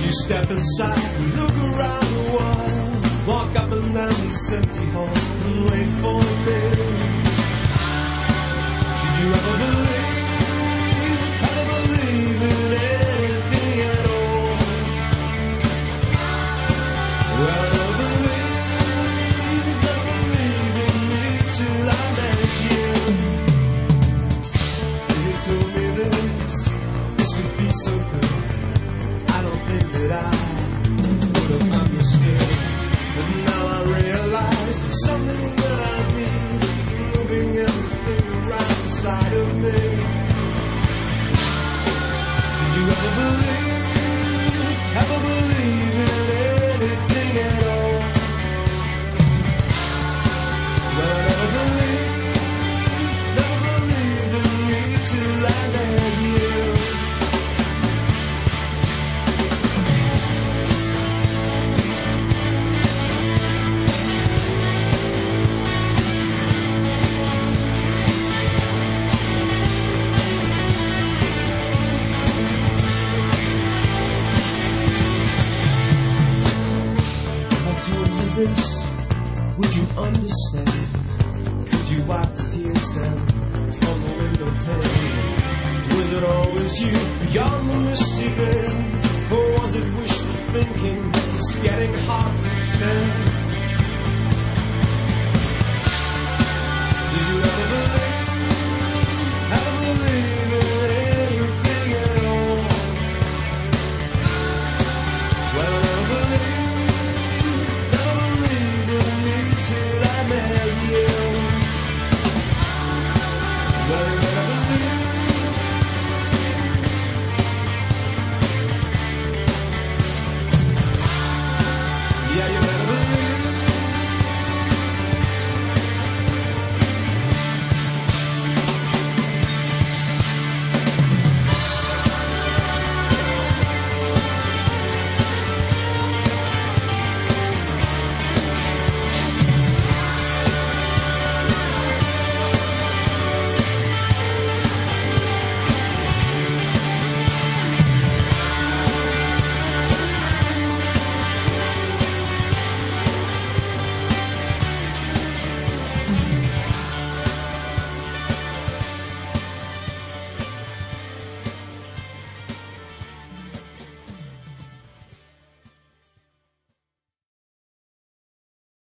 you step inside, look around a while, walk up and down this empty hall and wait for me? Did you ever believe in anything at all? Well, I never believed in me till I met you. You told me this would be so good. I don't think that I would have understood. But now I realize it's something that I need, moving everything around inside of me. Did you ever believe in anything at all? Well, I never believed in me till I met you. This, would you understand? Could you wipe the tears down from the window pane? Was it always you beyond the misty veil? Or was it wishful thinking? It's getting hard to tell.